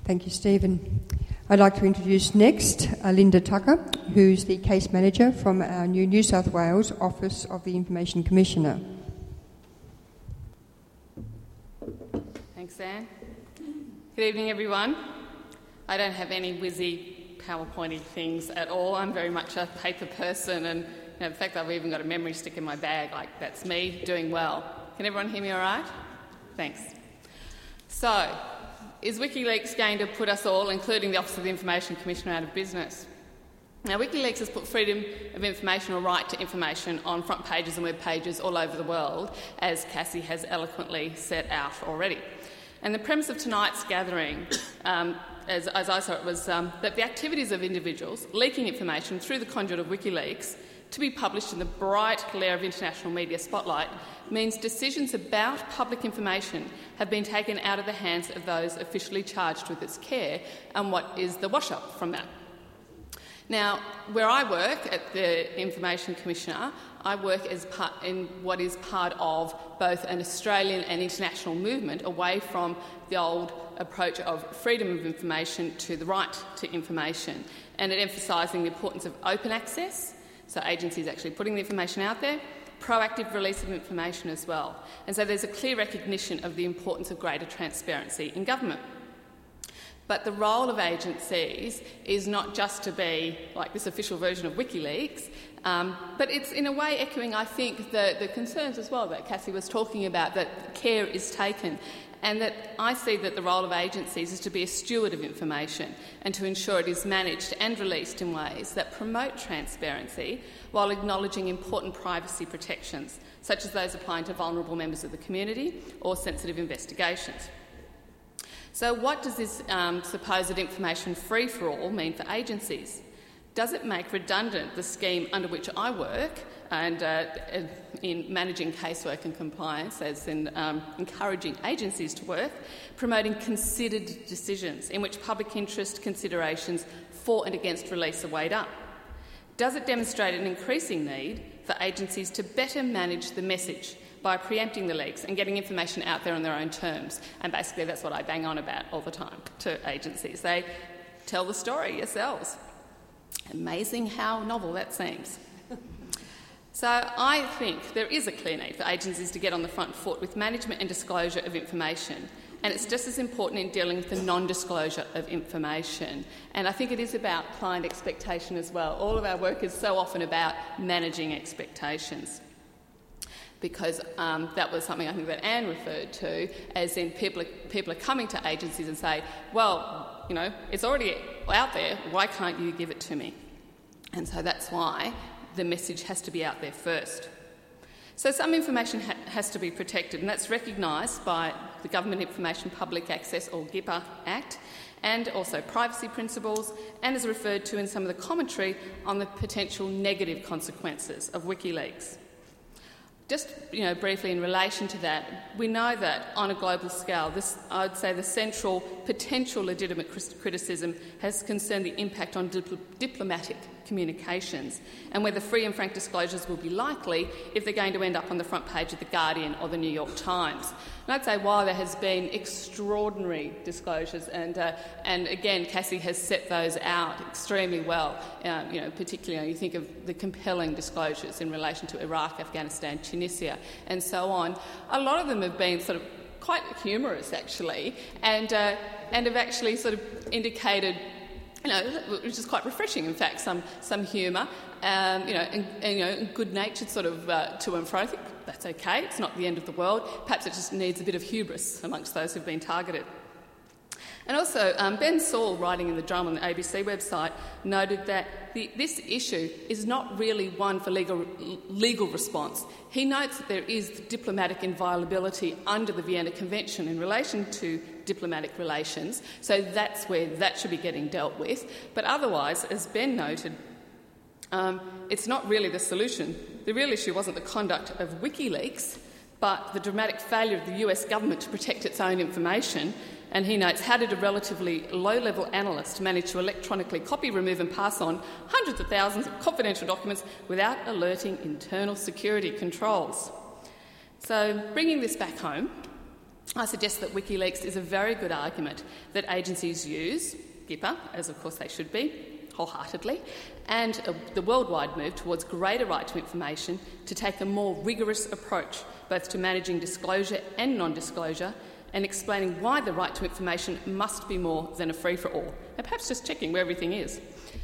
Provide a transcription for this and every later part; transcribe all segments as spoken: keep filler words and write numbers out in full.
Thank you, Stephen. I'd like to introduce next uh, Linda Tucker, who's the case manager from our new New South Wales Office of the Information Commissioner. Thanks, Anne. Good evening, everyone. I don't have any whizzy PowerPointy things at all. I'm very much a paper person, and you know, in fact I've even got a memory stick in my bag, like that's me doing well. Can everyone hear me all right? Thanks. So, is WikiLeaks going to put us all, including the Office of the Information Commissioner, out of business? Now, WikiLeaks has put freedom of information or right to information on front pages and web pages all over the world, as Cassie has eloquently set out already. And the premise of tonight's gathering, um, as, as I saw it, was um, that the activities of individuals leaking information through the conduit of WikiLeaks to be published in the bright glare of international media spotlight means decisions about public information have been taken out of the hands of those officially charged with its care, and what is the wash-up from that? Now, where I work at the Information Commissioner, I work as part in what is part of both an Australian and international movement away from the old approach of freedom of information to the right to information, and it emphasising the importance of open access, so agencies actually putting the information out there, proactive release of information as well. And so there's a clear recognition of the importance of greater transparency in government. But the role of agencies is not just to be like this official version of WikiLeaks, um, but it's in a way echoing, I think, the, the concerns as well that Cassie was talking about, that care is taken, and that I see that the role of agencies is to be a steward of information and to ensure it is managed and released in ways that promote transparency while acknowledging important privacy protections, such as those applying to vulnerable members of the community or sensitive investigations. So what does this um, supposed information free-for-all mean for agencies? Does it make redundant the scheme under which I work and uh, in managing casework and compliance, as in um, encouraging agencies to work, promoting considered decisions in which public interest considerations for and against release are weighed up? Does it demonstrate an increasing need for agencies to better manage the message by preempting the leaks and getting information out there on their own terms? And basically that's what I bang on about all the time to agencies. They tell the story yourselves. Amazing how novel that seems. So I think there is a clear need for agencies to get on the front foot with management and disclosure of information. And it's just as important in dealing with the non-disclosure of information. And I think it is about client expectation as well. All of our work is so often about managing expectations, because um, that was something I think that Anne referred to, as in people are, people are coming to agencies and say, well, you know, it's already out there, why can't you give it to me? And so that's why the message has to be out there first. So some information ha- has to be protected, and that's recognised by the Government Information Public Access, or G I P A Act, and also privacy principles, and is referred to in some of the commentary on the potential negative consequences of WikiLeaks. Just, you know, briefly in relation to that, we know that on a global scale, this, I'd say the central potential legitimate criticism has concerned the impact on dipl- diplomatic communications and whether free and frank disclosures will be likely if they're going to end up on the front page of The Guardian or The New York Times. And I'd say while there has been extraordinary disclosures, and uh, and again, Cassie has set those out extremely well, um, you know, particularly you think of the compelling disclosures in relation to Iraq, Afghanistan, Tunisia, and so on. A lot of them have been sort of quite humorous, actually, and uh, and have actually sort of indicated, you know, which is quite refreshing, in fact, some some humour, um, you know, and, and you know, good-natured sort of uh, to and fro. I think that's okay. It's not the end of the world. Perhaps it just needs a bit of hubris amongst those who've been targeted. And also, um, Ben Saul, writing in The Drum on the A B C website, noted that the, this issue is not really one for legal legal response. He notes that there is diplomatic inviolability under the Vienna Convention in relation to diplomatic relations, so that's where that should be getting dealt with. But otherwise, as Ben noted, um, it's not really the solution. The real issue wasn't the conduct of WikiLeaks, but the dramatic failure of the U S government to protect its own information. And he notes, how did a relatively low-level analyst manage to electronically copy, remove and pass on hundreds of thousands of confidential documents without alerting internal security controls? So bringing this back home, I suggest that WikiLeaks is a very good argument that agencies use, GIPA, as of course they should be, wholeheartedly, and uh, the worldwide move towards greater right to information to take a more rigorous approach both to managing disclosure and non-disclosure and explaining why the right to information must be more than a free-for-all, and perhaps just checking where everything is.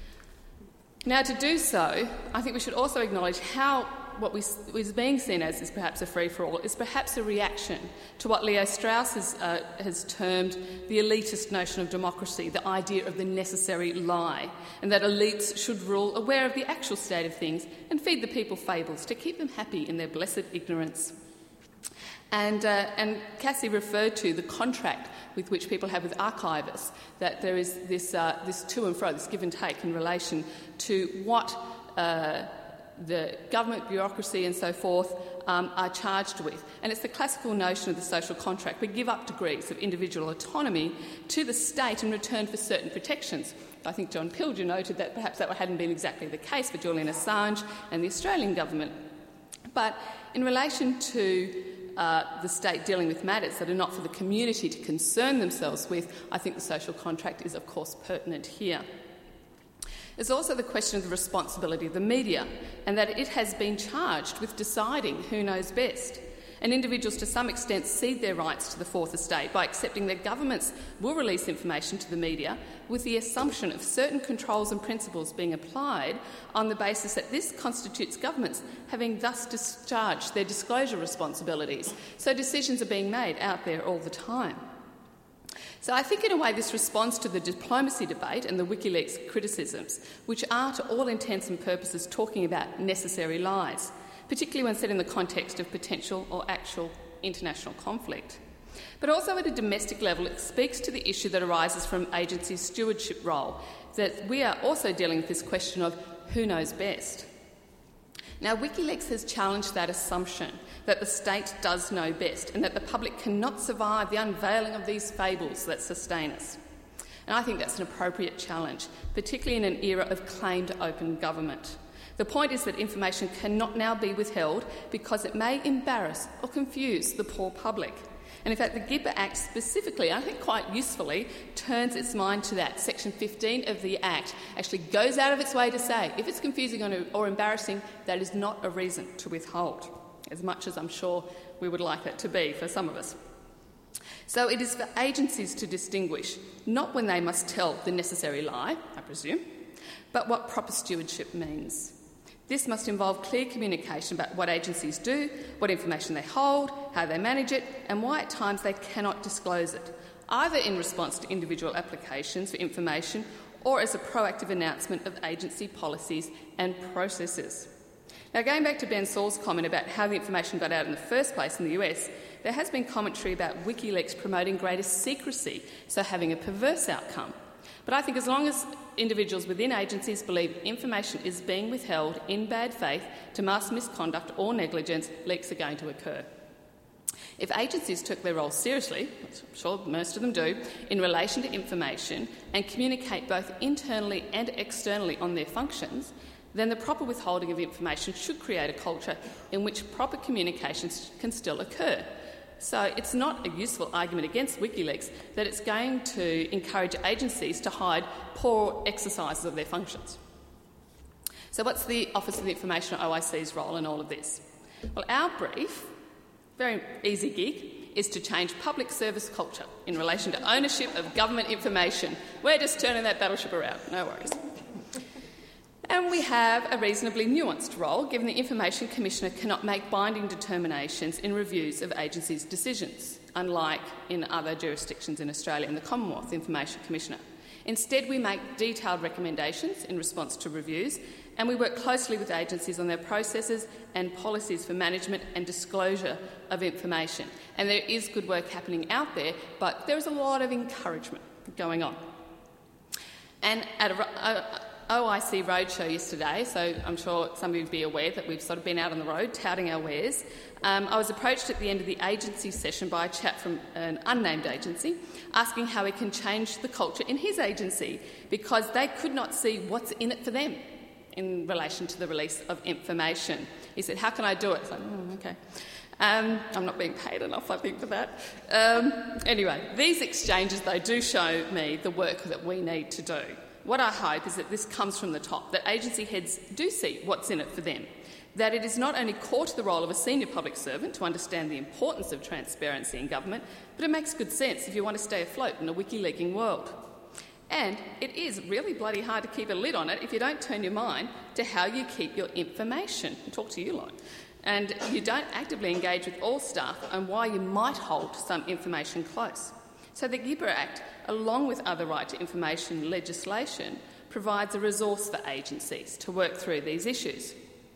Now, to do so, I think we should also acknowledge how what we, is being seen as is perhaps a free-for-all is perhaps a reaction to what Leo Strauss has, uh, has termed the elitist notion of democracy, the idea of the necessary lie, and that elites should rule aware of the actual state of things and feed the people fables to keep them happy in their blessed ignorance. And, uh, and Cassie referred to the contract with which people have with archivists, that there is this, uh, this to and fro, this give and take in relation to what uh, the government, bureaucracy and so forth um, are charged with. And it's the classical notion of the social contract. We give up degrees of individual autonomy to the state in return for certain protections. I think John Pilger noted that perhaps that hadn't been exactly the case for Julian Assange and the Australian government. But in relation to uh, the state dealing with matters that are not for the community to concern themselves with, I think the social contract is of course pertinent here. There's also the question of the responsibility of the media and that it has been charged with deciding who knows best. And individuals to some extent cede their rights to the Fourth Estate by accepting that governments will release information to the media with the assumption of certain controls and principles being applied on the basis that this constitutes governments having thus discharged their disclosure responsibilities. So decisions are being made out there all the time. So I think in a way this responds to the diplomacy debate and the WikiLeaks criticisms, which are to all intents and purposes talking about necessary lies, particularly when set in the context of potential or actual international conflict. But also at a domestic level, it speaks to the issue that arises from agencies' stewardship role, that we are also dealing with this question of who knows best. Now, WikiLeaks has challenged that assumption that the state does know best and that the public cannot survive the unveiling of these fables that sustain us. And I think that's an appropriate challenge, particularly in an era of claimed open government. The point is that information cannot now be withheld because it may embarrass or confuse the poor public. And in fact, the GIPA Act specifically, I think quite usefully, turns its mind to that. Section fifteen of the Act actually goes out of its way to say if it's confusing or embarrassing, that is not a reason to withhold, as much as I'm sure we would like it to be for some of us. So it is for agencies to distinguish, not when they must tell the necessary lie, I presume, but what proper stewardship means. This must involve clear communication about what agencies do, what information they hold, how they manage it, and why at times they cannot disclose it, either in response to individual applications for information or as a proactive announcement of agency policies and processes. Now, going back to Ben Saul's comment about how the information got out in the first place in the U S, there has been commentary about WikiLeaks promoting greater secrecy, so having a perverse outcome. But I think as long as individuals within agencies believe information is being withheld in bad faith to mask misconduct or negligence, leaks are going to occur. If agencies took their role seriously, which I'm sure most of them do, in relation to information and communicate both internally and externally on their functions, then the proper withholding of information should create a culture in which proper communications can still occur. So it's not a useful argument against WikiLeaks that it's going to encourage agencies to hide poor exercises of their functions. So what's the Office of the Information O I C's role in all of this? Well, our brief, very easy gig, is to change public service culture in relation to ownership of government information. We're just turning that battleship around, no worries. And we have a reasonably nuanced role, given the Information Commissioner cannot make binding determinations in reviews of agencies' decisions, unlike in other jurisdictions in Australia and the Commonwealth Information Commissioner. Instead, we make detailed recommendations in response to reviews, and we work closely with agencies on their processes and policies for management and disclosure of information. And there is good work happening out there, but there is a lot of encouragement going on. And at a, a O I C roadshow yesterday, so I'm sure some of you will be aware that we've sort of been out on the road touting our wares. Um, I was approached at the end of the agency session by a chap from an unnamed agency asking how he can change the culture in his agency because they could not see what's in it for them in relation to the release of information. He said, how can I do it? I was like, oh, okay. Um, I'm not being paid enough, I think, for that. Um, anyway, these exchanges, though, do show me the work that we need to do. What I hope is that this comes from the top, that agency heads do see what's in it for them, that it is not only core to the role of a senior public servant to understand the importance of transparency in government, but it makes good sense if you want to stay afloat in a wiki-leaking world. And it is really bloody hard to keep a lid on it if you don't turn your mind to how you keep your information. I'll talk to you lot. And you don't actively engage with all staff on why you might hold some information close. So the G I B R A Act, along with other right to information legislation, provides a resource for agencies to work through these issues.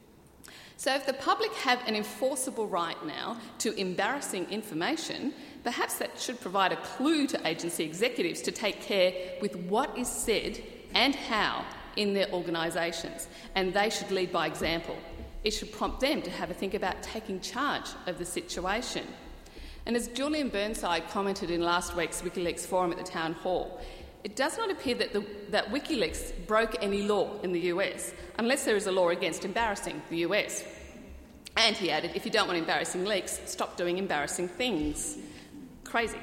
So if the public have an enforceable right now to embarrassing information, perhaps that should provide a clue to agency executives to take care with what is said and how in their organisations, and they should lead by example. It should prompt them to have a think about taking charge of the situation. And as Julian Burnside commented in last week's WikiLeaks forum at the Town Hall, it does not appear that, the, that WikiLeaks broke any law in the U S, unless there is a law against embarrassing the U S. And he added, if you don't want embarrassing leaks, stop doing embarrassing things. Crazy.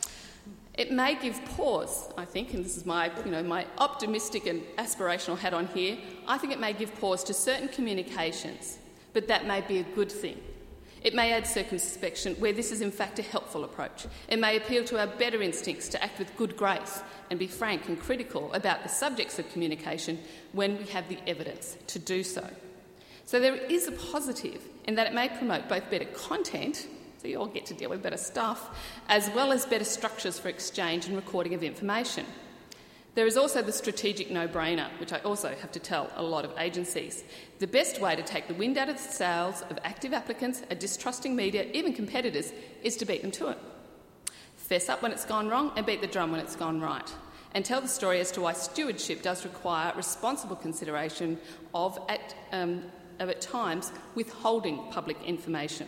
It may give pause, I think, and this is my, you know, my optimistic and aspirational hat on here, I think it may give pause to certain communications, but that may be a good thing. It may add circumspection where this is in fact a helpful approach. It may appeal to our better instincts to act with good grace and be frank and critical about the subjects of communication when we have the evidence to do so. So there is a positive in that it may promote both better content, so you all get to deal with better stuff, as well as better structures for exchange and recording of information. There is also the strategic no-brainer, which I also have to tell a lot of agencies. The best way to take the wind out of the sails of active applicants, a distrusting media, even competitors, is to beat them to it. Fess up when it's gone wrong and beat the drum when it's gone right. And tell the story as to why stewardship does require responsible consideration of, at, um, of at times, withholding public information.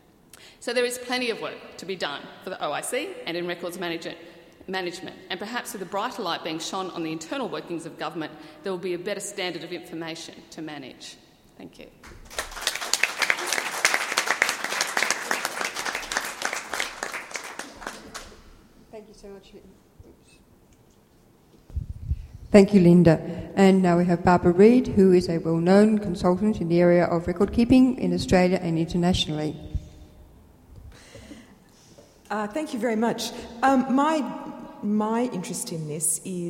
So there is plenty of work to be done for the O I C and in records management. management, and perhaps with a brighter light being shone on the internal workings of government, there will be a better standard of information to manage. Thank you. Thank you so much. Thank you, Linda. And now we have Barbara Reid, who is a well-known consultant in the area of record keeping in Australia and internationally. Uh, thank you very much. Um, my my interest in this is